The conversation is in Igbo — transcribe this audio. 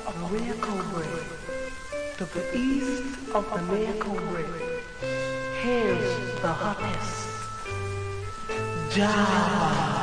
the Miracle Bridge, to the east of the Miracle Bridge, here's the hottest Java.